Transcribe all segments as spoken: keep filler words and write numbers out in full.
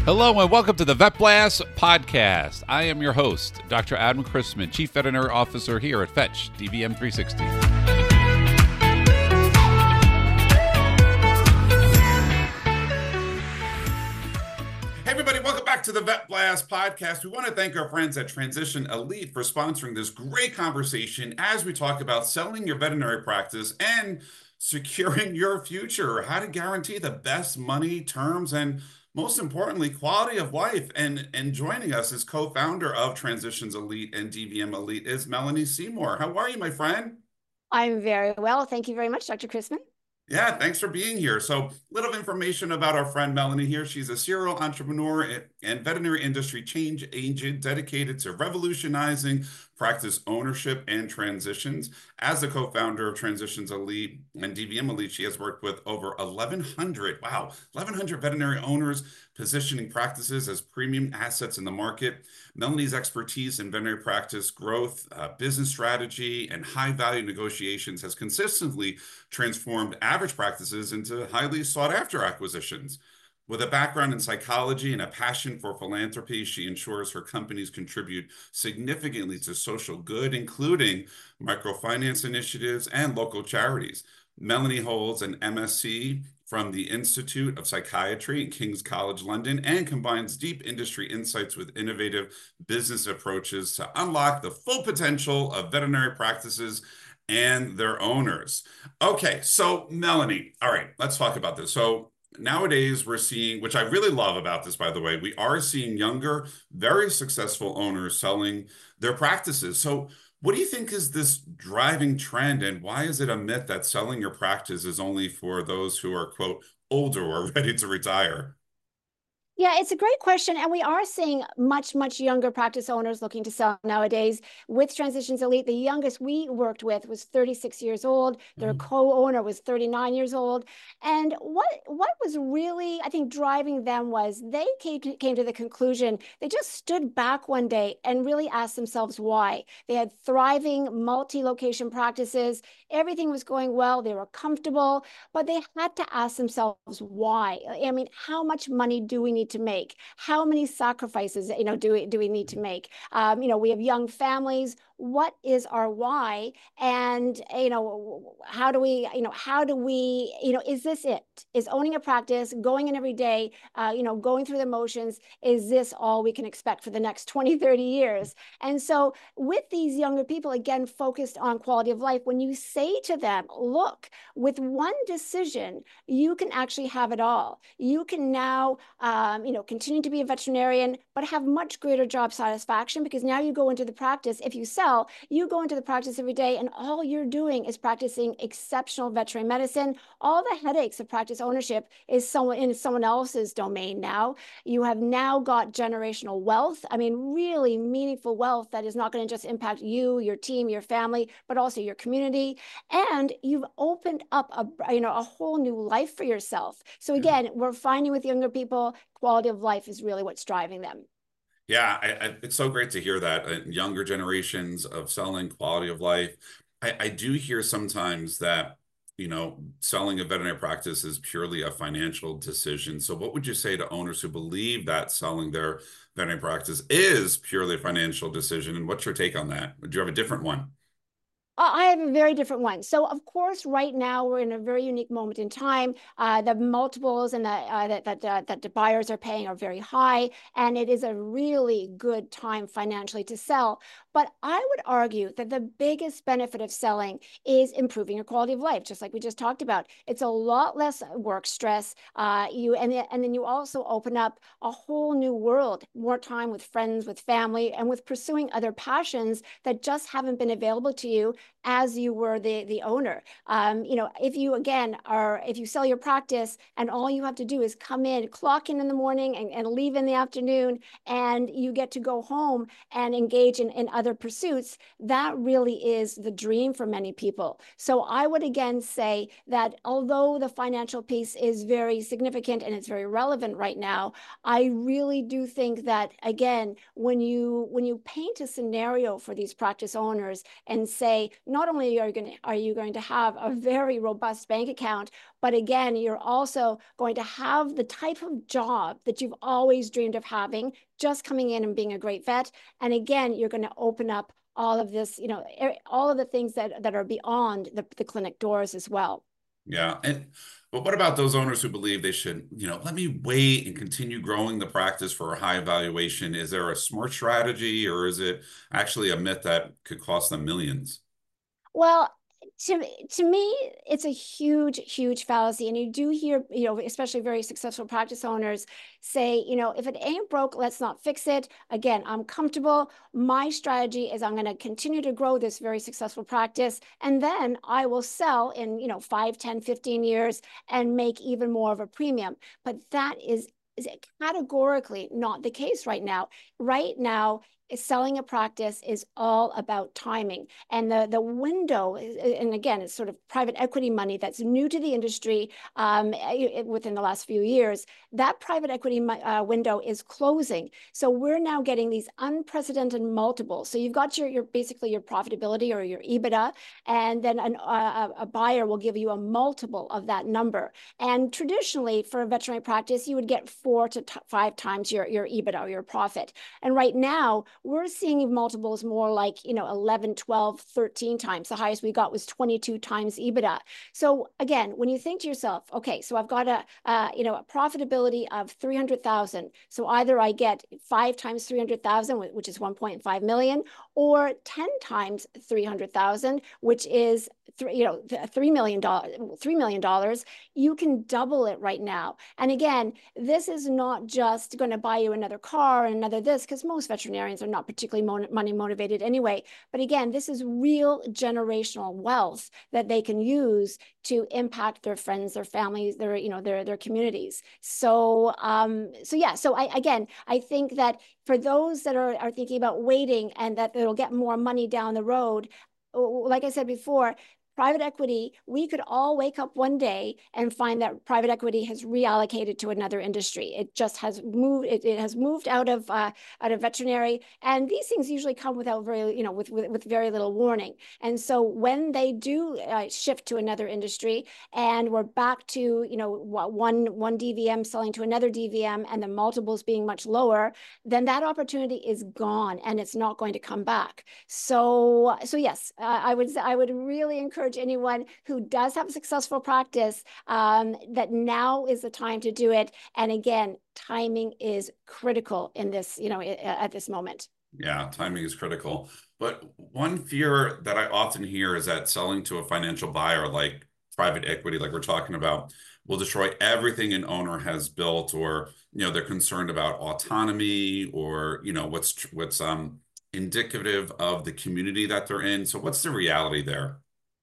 Hello and welcome to the Vet Blast podcast. I am your host, Doctor Adam Chrisman, Chief Veterinary Officer here at Fetch D V M three sixty. Hey everybody, welcome back to the Vet Blast podcast. We want to thank our friends at Transition Elite for sponsoring this great conversation as we talk about selling your veterinary practice and securing your future, how to guarantee the best money, terms, and most importantly, quality of life. And, and joining us as co-founder of Transitions Elite and D V M Elite is Melanie Seymour. How are you, my friend? I'm very well. Thank you very much, Doctor Chrisman. Yeah, thanks for being here. So, little information about our friend Melanie here. She's a serial entrepreneur and veterinary industry change agent dedicated to revolutionizing practice ownership and transitions. As the co-founder of Transitions Elite and D V M Elite, she has worked with over eleven hundred, wow, eleven hundred veterinary owners, positioning practices as premium assets in the market. Melanie's expertise in veterinary practice growth, uh, business strategy, and high-value negotiations has consistently transformed average practices into highly sought-after acquisitions. With a background in psychology and a passion for philanthropy, she ensures her companies contribute significantly to social good, including microfinance initiatives and local charities. Melanie holds an M S c from the Institute of Psychiatry in King's College London and combines deep industry insights with innovative business approaches to unlock the full potential of veterinary practices and their owners. Okay, so Melanie, all right, let's talk about this. So nowadays we're seeing, which I really love about this, by the way, we are seeing younger, very successful owners selling their practices. So what do you think is this driving trend, and why is it a myth that selling your practice is only for those who are, quote, older or ready to retire? Yeah, it's a great question. And we are seeing much, much younger practice owners looking to sell nowadays. With Transitions Elite, the youngest we worked with was thirty-six years old. Their mm-hmm. co-owner was thirty-nine years old. And what, what was really, I think, driving them was they came to, came to the conclusion, they just stood back one day and really asked themselves why. They had thriving multi-location practices. Everything was going well. They were comfortable, but they had to ask themselves why. I mean, how much money do we need to make? How many sacrifices, you know, do we do we need to make? Um, you know, we have young families. What is our why? And you know, how do we, you know, how do we, you know, is this it? Is owning a practice, going in every day, uh, you know, going through the motions, is this all we can expect for the next twenty, thirty years? And so with these younger people, again, focused on quality of life, when you say to them, look, with one decision, you can actually have it all. You can now, um, you know, continue to be a veterinarian, but have much greater job satisfaction, because now you go into the practice, if you sell, you go into the practice every day and all you're doing is practicing exceptional veterinary medicine. All the headaches of practice ownership is someone in someone else's domain now. You have now got generational wealth. I mean, really meaningful wealth that is not going to just impact you, your team, your family, but also your community. And you've opened up a, you know, a whole new life for yourself. So again, we're finding with younger people, quality of life is really what's driving them. Yeah, I, I, it's so great to hear that. Uh, younger generations of selling quality of life. I, I do hear sometimes that, you know, selling a veterinary practice is purely a financial decision. So what would you say to owners who believe that selling their veterinary practice is purely a financial decision? And what's your take on that? Would you have a different one? I have a very different one. So, of course, right now we're in a very unique moment in time. Uh, the multiples and the, uh, that that, uh, that the buyers are paying are very high, and it is a really good time financially to sell. But I would argue that the biggest benefit of selling is improving your quality of life, just like we just talked about. It's a lot less work stress. Uh, you and and then you also open up a whole new world, more time with friends, with family, and with pursuing other passions that just haven't been available to you as you were the, the owner. Um, you know, if you, again, are, if you sell your practice and all you have to do is come in, clock in in the morning and, and leave in the afternoon, and you get to go home and engage in, in other other pursuits, that really is the dream for many people. So I would again say that although the financial piece is very significant and it's very relevant right now, I really do think that, again, when you when you paint a scenario for these practice owners and say, not only are you going to, are you going to have a very robust bank account, but again, you're also going to have the type of job that you've always dreamed of having, just coming in and being a great vet. And again, you're going to open up all of this, you know, all of the things that, that are beyond the, the clinic doors as well. Yeah. And but what about those owners who believe they should, you know, let me wait and continue growing the practice for a high valuation? Is there a smart strategy, or is it actually a myth that could cost them millions? Well, to, to me, it's a huge, huge fallacy. And you do hear, you know, especially very successful practice owners say, you know, if it ain't broke, let's not fix it. Again, I'm comfortable. My strategy is I'm going to continue to grow this very successful practice. And then I will sell in, you know, five, ten, fifteen years and make even more of a premium. But that is, is categorically not the case right now. Right now, selling a practice is all about timing. And the, the window, and again, it's sort of private equity money that's new to the industry um, within the last few years, that private equity uh, window is closing. So we're now getting these unprecedented multiples. So you've got your, your basically your profitability or your EBITDA, and then an, uh, a buyer will give you a multiple of that number. And traditionally, for a veterinary practice, you would get four to five times your, your EBITDA or your profit. And right now, we're seeing multiples more like, you know, eleven, twelve, thirteen times. The highest we got was twenty-two times EBITDA. So again, when you think to yourself, okay, so I've got a, uh, you know, a profitability of three hundred thousand. So either I get five times three hundred thousand, which is one point five million, or ten times three hundred thousand, which is three, you know, three million dollars, three million dollars, you can double it right now. And again, this is not just going to buy you another car and another this, because most veterinarians are not particularly money motivated anyway. But again, this is real generational wealth that they can use to impact their friends, their families, their, you know, their, their communities. So, um, so yeah, so I, again, I think that for those that are, are thinking about waiting and that they'll get more money down the road, like I said before, private equity, we could all wake up one day and find that private equity has reallocated to another industry. It just has moved, it, it has moved out of uh, out of veterinary. And these things usually come without very, you know, with, with, with very little warning. And so when they do uh, shift to another industry and we're back to, you know, one, one D V M selling to another D V M and the multiples being much lower, then that opportunity is gone and it's not going to come back. So, so yes, uh, I would, I would really encourage anyone who does have a successful practice um, that now is the time to do it. And again, timing is critical in this, you know, at this moment. Yeah, timing is critical. But one fear that I often hear is that selling to a financial buyer like private equity, like we're talking about, will destroy everything an owner has built, or, you know, they're concerned about autonomy, or, you know, what's what's um indicative of the community that they're in. So what's the reality there?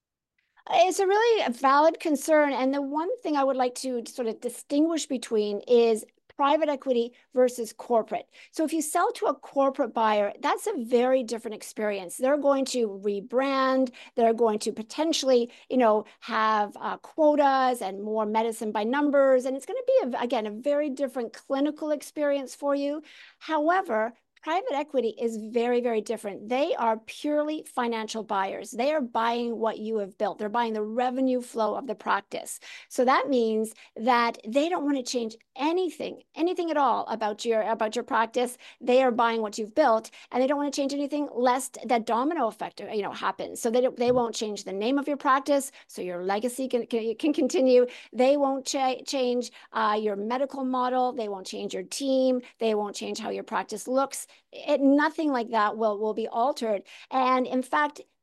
It's a really valid concern. And the one thing I would like to sort of distinguish between is private equity versus corporate. So if you sell to a corporate buyer, that's a very different experience. They're going to rebrand. They're going to potentially, you know, have uh, quotas and more medicine by numbers. And it's going to be, a, again, a very different clinical experience for you. However, private equity is very, very different. They are purely financial buyers. They are buying what you have built. They're buying the revenue flow of the practice. So that means that they don't want to change anything, anything at all about your, about your practice. They are buying what you've built, and they don't want to change anything lest that domino effect, you know, happens. So they, they won't change the name of your practice, so your legacy can, can, can continue. They won't cha change uh, your medical model. They won't change your team. They won't change how your practice looks. It, nothing like that will, will be altered. And in fact,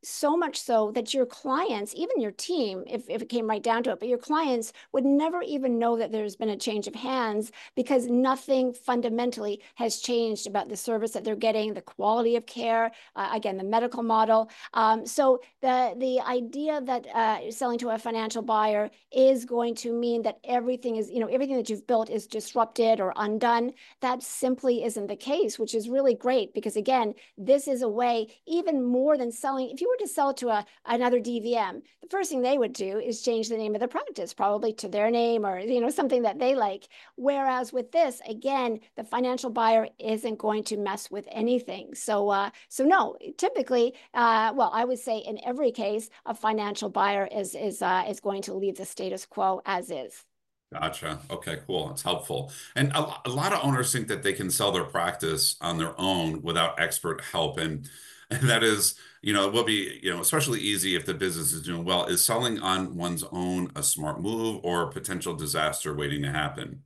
so much so that your clients, even your team, if, if it came right down to it, but your clients would never even know that there's been a change of hands because nothing fundamentally has changed about the service that they're getting, the quality of care, uh, again, the medical model. Um, so the, the idea that uh, selling to a financial buyer is going to mean that everything is, you know, everything that you've built is disrupted or undone, that simply isn't the case, which is really great because, again, this is a way, even more than selling, if you were to sell to a, another D V M, the first thing they would do is change the name of the practice, probably to their name or, you know, something that they like. Whereas with this, again, the financial buyer isn't going to mess with anything. So, uh, so no, typically, uh, well, I would say in every case, a financial buyer is is uh, is going to leave the status quo as is. Gotcha. Okay, cool. That's helpful. And a, lo- a lot of owners think that they can sell their practice on their own without expert help. And, and that is, you know, it will be, you know, especially easy if the business is doing well. Is selling on one's own a smart move or a potential disaster waiting to happen?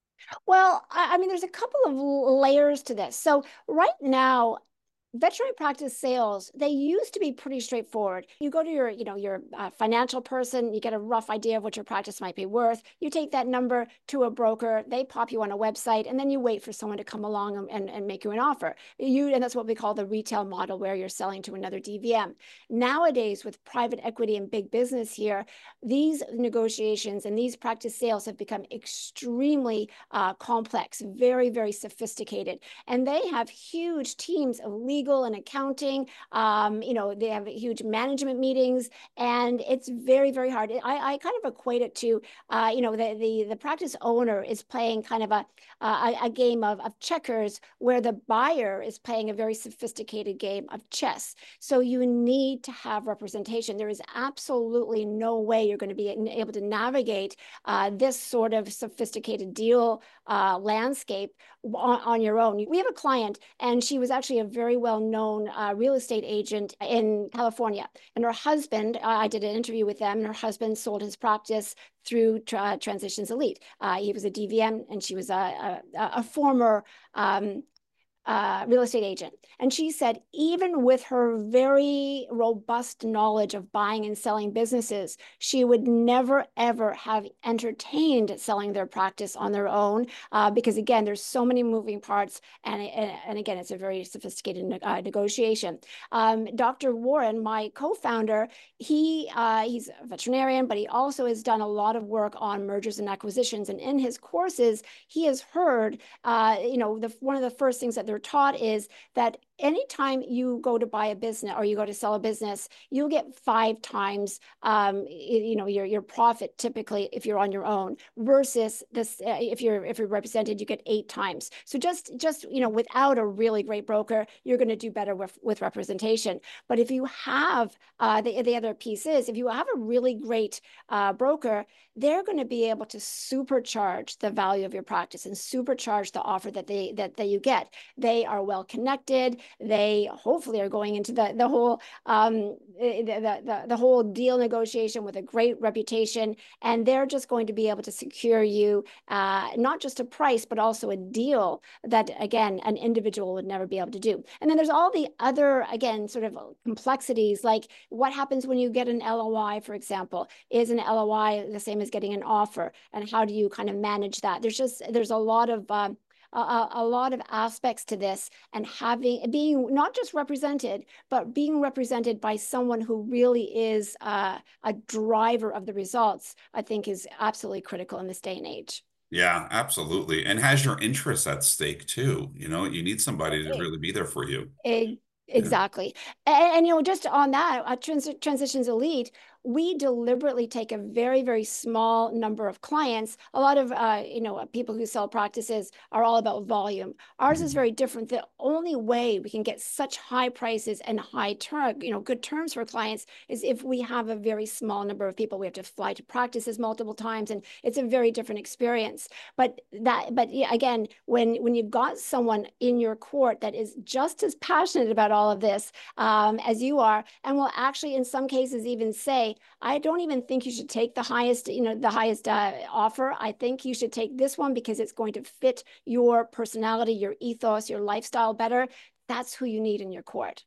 Well, I, I mean, there's a couple of layers to this. So right now, veterinary practice sales, they used to be pretty straightforward. You go to your, you know, your uh, financial person, you get a rough idea of what your practice might be worth. You take that number to a broker, they pop you on a website, and then you wait for someone to come along and, and make you an offer. You, and that's what we call the retail model, where you're selling to another D V M. Nowadays, with private equity and big business here, these negotiations and these practice sales have become extremely uh, complex, very, very sophisticated. And they have huge teams of legal and accounting. Um, you know, they have huge management meetings, and it's very, very hard. I, I kind of equate it to, uh, you know, the, the the practice owner is playing kind of a a, a game of, of checkers, where the buyer is playing a very sophisticated game of chess. So you need to have representation. There is absolutely no way you're going to be able to navigate uh, this sort of sophisticated deal uh, landscape on, on your own. We have a client, and she was actually a very well-known uh, real estate agent in California. And her husband, uh, I did an interview with them, and her husband sold his practice through uh, Transitions Elite. Uh, he was a D V M, and she was a, a, a former um, uh, real estate agent. And she said, even with her very robust knowledge of buying and selling businesses, she would never, ever have entertained selling their practice on their own uh, because, again, there's so many moving parts. And, and, and again, it's a very sophisticated uh, negotiation. Um, Doctor Warren, my co-founder, he uh, he's a veterinarian, but he also has done a lot of work on mergers and acquisitions. And in his courses, he has heard, uh, you know, the, one of the first things that they're taught is that anytime you go to buy a business or you go to sell a business, you'll get five times, um, you know, your your profit typically if you're on your own, versus this uh, if you're if you're represented, you get eight times. So just just you know, without a really great broker, you're going to do better with with representation. But if you have uh, the the other piece is, if you have a really great uh, broker, they're going to be able to supercharge the value of your practice and supercharge the offer that they that, that you get. They are well connected. They hopefully are going into the the whole um, the, the the whole deal negotiation with a great reputation, and they're just going to be able to secure you uh, not just a price, but also a deal that, again, an individual would never be able to do. And then there's all the other, again, sort of complexities, like what happens when you get an L O I, for example. Is an L O I the same as getting an offer, and how do you kind of manage that? There's just there's a lot of um, a, a lot of aspects to this, and having being not just represented, but being represented by someone who really is uh, a driver of the results, I think is absolutely critical in this day and age. Yeah, absolutely. And has your interests at stake too. You know, you need somebody to really be there for you. Yeah. Exactly. And, and, you know, just on that, at Trans Transitions Elite, we deliberately take a very, very small number of clients. A lot of, uh, you know, people who sell practices are all about volume. Ours is Mhm. very different. The only way we can get such high prices and high term, you know, good terms for clients is if we have a very small number of people. We have to fly to practices multiple times, and it's a very different experience. But that, but yeah, again, when when you've got someone in your court that is just as passionate about all of this um, as you are, and will actually, in some cases, even say, I don't even think you should take the highest, you know, the highest uh, offer. I think you should take this one because it's going to fit your personality, your ethos, your lifestyle better. That's who you need in your court.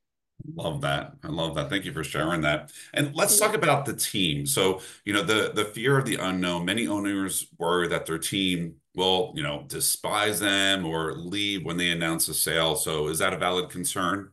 Love that. I love that. Thank you for sharing that. And let's talk Yeah. about the team. So, you know, the the fear of the unknown. Many owners worry that their team will, you know, despise them or leave when they announce a sale. So, is that a valid concern?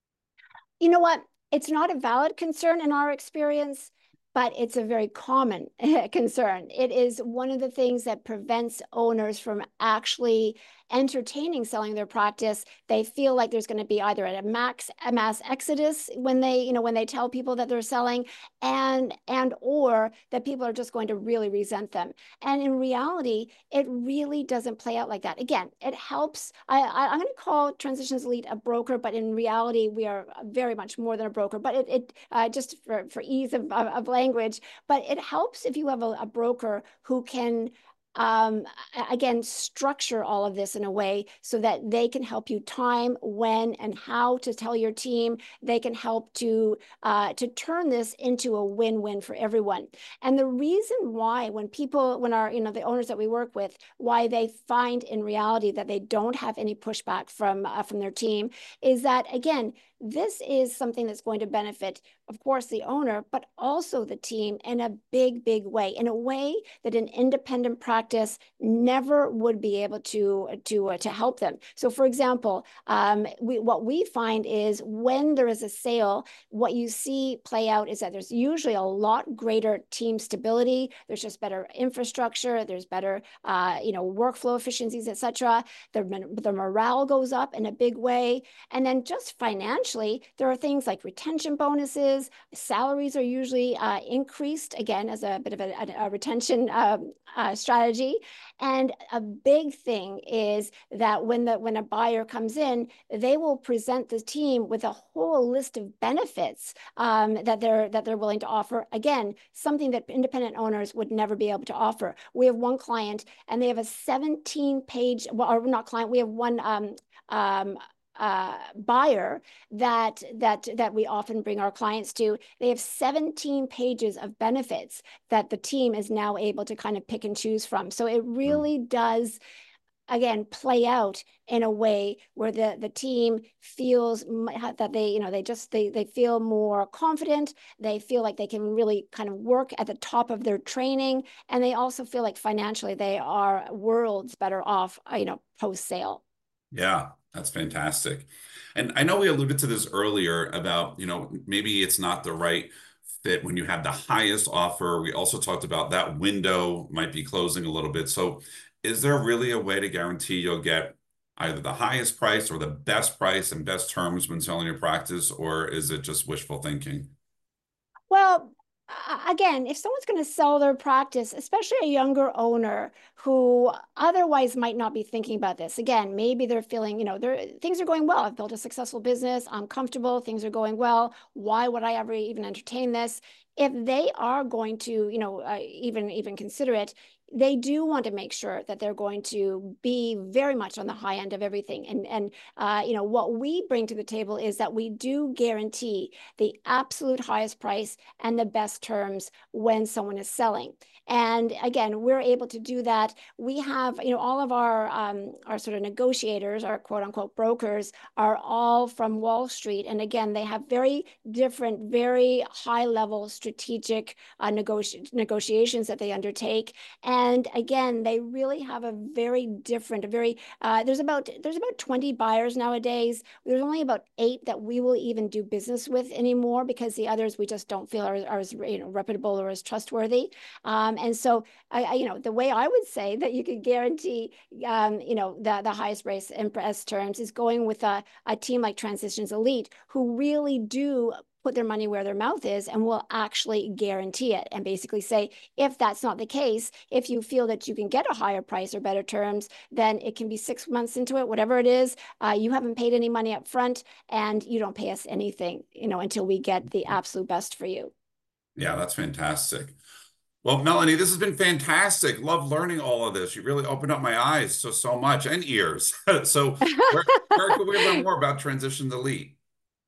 You know what? It's not a valid concern in our experience, but it's a very common concern. It is one of the things that prevents owners from actually entertaining selling their practice. They feel like there's going to be either a max a mass exodus when they, you know, when they tell people that they're selling, and and or that people are just going to really resent them. And in reality, it really doesn't play out like that. Again, it helps. I, I I'm going to call Transitions Elite a broker, but in reality, we are very much more than a broker. But it it uh, just for for ease of, of, of language, but it helps if you have a, a broker who can um, again, structure all of this in a way so that they can help you time, when, and how to tell your team. They can help to uh, to turn this into a win-win for everyone. And the reason why, when people, when our, you know, the owners that we work with, why they find in reality that they don't have any pushback from uh, from their team, is that again, this is something that's going to benefit, of course, the owner, but also the team in a big, big way, in a way that an independent practice never would be able to to uh, to help them. So, for example, um, we, what we find is when there is a sale, what you see play out is that there's usually a lot greater team stability. There's just better infrastructure. There's better, uh, you know, workflow efficiencies, et cetera. The, the morale goes up in a big way. And then just financially, there are things like retention bonuses. Salaries are usually uh, increased, again, as a bit of a, a, a retention um, uh, strategy. And a big thing is that when the when a buyer comes in, they will present the team with a whole list of benefits um, that they're that they're willing to offer. Again, something that independent owners would never be able to offer. We have one client, and they have a seventeen page, well, or not client. We have one um, um, uh, buyer that that that we often bring our clients to. They have seventeen pages of benefits that the team is now able to kind of pick and choose from. So it Mm. really does, again, play out in a way where the the team feels that they, you know, they just they they feel more confident. They feel like they can really kind of work at the top of their training, and they also feel like financially they are worlds better off, you know, post sale. Yeah, that's fantastic. And I know we alluded to this earlier about, you know, maybe it's not the right fit when you have the highest offer. We also talked about that window might be closing a little bit. So, is there really a way to guarantee you'll get either the highest price or the best price and best terms when selling your practice, or is it just wishful thinking? Well, again, if someone's going to sell their practice, especially a younger owner who otherwise might not be thinking about this, again, maybe they're feeling, you know, they're, things are going well. I've built a successful business. I'm comfortable. Things are going well. Why would I ever even entertain this? If they are going to, you know, uh, even even consider it, they do want to make sure that they're going to be very much on the high end of everything. And and uh, you know, what we bring to the table is that we do guarantee the absolute highest price and the best terms when someone is selling. And again, we're able to do that. We have, you know, all of our um, our sort of negotiators, our quote unquote brokers, are all from Wall Street. And again, they have very different, very high level strategic uh, negoti negotiations that they undertake. And again, they really have a very different, a very uh, there's about there's about twenty buyers nowadays. There's only about eight that we will even do business with anymore, because the others we just don't feel are, are as, you know, reputable or as trustworthy. Um, and so, I, I, you know, the way I would say that you could guarantee, um, you know, the, the highest price and best terms is going with a, a team like Transitions Elite, who really do put their money where their mouth is and will actually guarantee it, and basically say, if that's not the case, if you feel that you can get a higher price or better terms, then it can be six months into it, whatever it is. Uh, you haven't paid any money up front, and you don't pay us anything, you know, until we get the absolute best for you. Yeah, that's fantastic. Well, Melanie, this has been fantastic. Love learning all of this. You really opened up my eyes so so much, and ears. So where where can we learn more about Transitions Elite?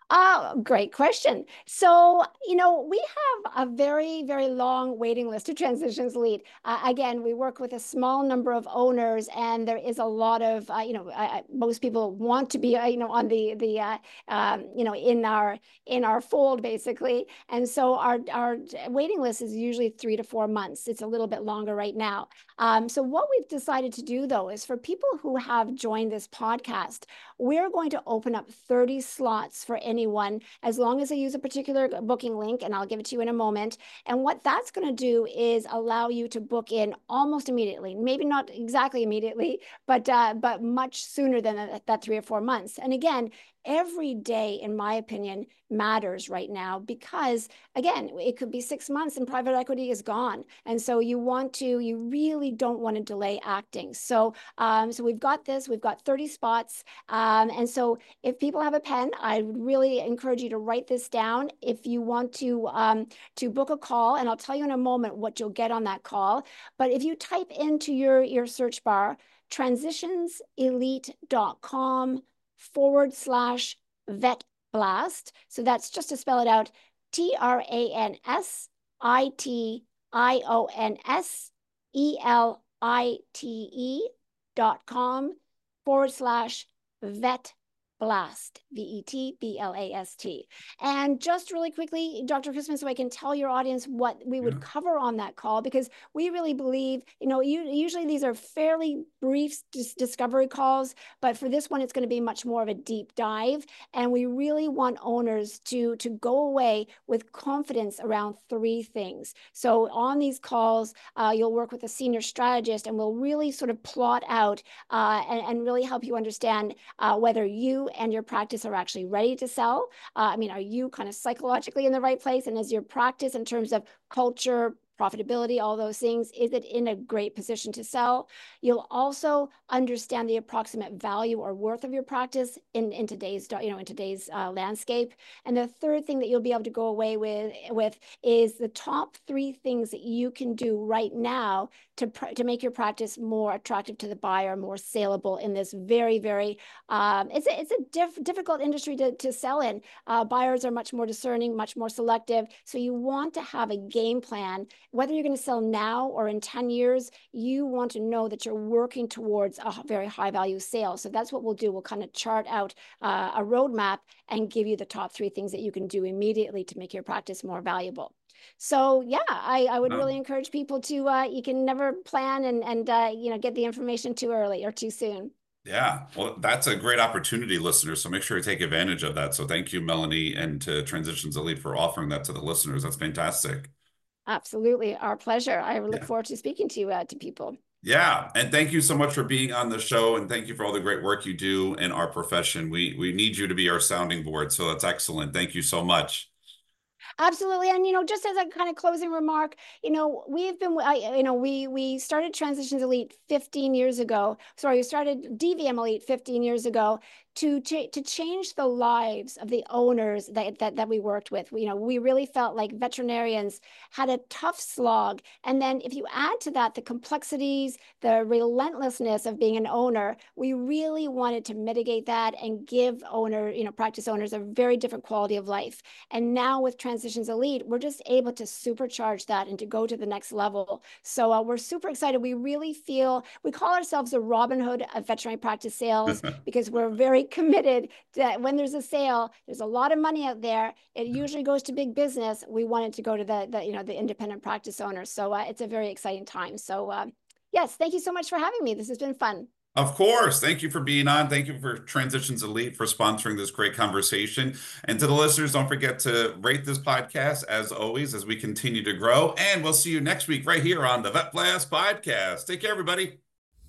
Uh, great question. So, you know, we have a very, very long waiting list to Transitions Elite. Uh, again, we work with a small number of owners, and there is a lot of, uh, you know, uh, most people want to be, uh, you know, on the the, uh, um, you know, in our in our fold, basically. And so our our waiting list is usually three to four months. It's a little bit longer right now. Um, so what we've decided to do, though, is for people who have joined this podcast, we're going to open up thirty slots for anyone as long as they use a particular booking link, and I'll give it to you in a moment. And what that's going to do is allow you to book in almost immediately, maybe not exactly immediately, but uh, but much sooner than that, that three or four months. And again, every day, in my opinion, matters right now because, again, it could be six months and private equity is gone. And so you want to, you really don't want to delay acting. So, um, so we've got this, we've got thirty spots. Um, and so if people have a pen, I would really encourage you to write this down. If you want to, um, to book a call, and I'll tell you in a moment what you'll get on that call. But if you type into your, your search bar, transitions elite dot com forward slash vet blast. So that's just to spell it out, T R A N S I T I O N S E L I T E dot com forward slash vet blast, V E T B L A S T. And just really quickly, Doctor Christman, so I can tell your audience what we would yeah. cover on that call, because we really believe, you know, you, usually these are fairly brief dis discovery calls, but for this one, it's going to be much more of a deep dive. And we really want owners to, to go away with confidence around three things. So on these calls, uh, you'll work with a senior strategist, and we'll really sort of plot out uh, and, and really help you understand uh, whether you and your practice are actually ready to sell. Uh, I mean, are you kind of psychologically in the right place? And is your practice, in terms of culture, profitability, all those things, is it in a great position to sell? You'll also understand the approximate value or worth of your practice in, in today's, you know, in today's uh, landscape. And the third thing that you'll be able to go away with, with is the top three things that you can do right now to, to make your practice more attractive to the buyer, more saleable in this very, very, um, it's a, it's a diff, difficult industry to, to sell in. Uh, buyers are much more discerning, much more selective. So you want to have a game plan. Whether you're going to sell now or in ten years, you want to know that you're working towards a very high value sale. So that's what we'll do. We'll kind of chart out uh, a roadmap and give you the top three things that you can do immediately to make your practice more valuable. So yeah, I, I would really encourage people to, uh, you can never plan and, and uh, you know, get the information too early or too soon. Yeah, well, that's a great opportunity, listeners. So make sure to take advantage of that. So thank you, Melanie, and to Transitions Elite for offering that to the listeners. That's fantastic. Absolutely. Our pleasure. I look yeah. forward to speaking to you, uh, to people. Yeah. And thank you so much for being on the show. And thank you for all the great work you do in our profession. We, we need you to be our sounding board. So that's excellent. Thank you so much. Absolutely. And, you know, just as a kind of closing remark, you know, we've been, I, you know, we we started Transitions Elite fifteen years ago. Sorry, we started D V M Elite fifteen years ago to, to, to change the lives of the owners that, that, that we worked with. You know, we really felt like veterinarians had a tough slog. And then if you add to that the complexities, the relentlessness of being an owner, we really wanted to mitigate that and give owner, you know, practice owners a very different quality of life. And now with Transitions Elite, we're just able to supercharge that and to go to the next level. So uh, we're super excited. We really feel, we call ourselves the Robin Hood of veterinary practice sales because we're very committed that when there's a sale, there's a lot of money out there. It usually goes to big business. We want it to go to the, the you know, the independent practice owners. So uh, it's a very exciting time. So uh, yes, thank you so much for having me. This has been fun. Of course. Thank you for being on. Thank you for Transitions Elite for sponsoring this great conversation. And to the listeners, don't forget to rate this podcast as always, as we continue to grow. And we'll see you next week right here on the Vet Blast Podcast. Take care, everybody.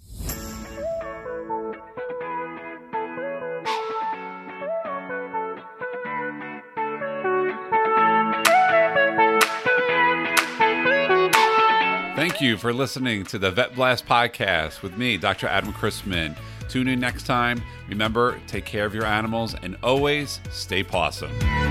Thank you for listening to the Vet Blast Podcast with me, Doctor Adam Christman. Tune in next time. Remember, take care of your animals and always stay pawsome.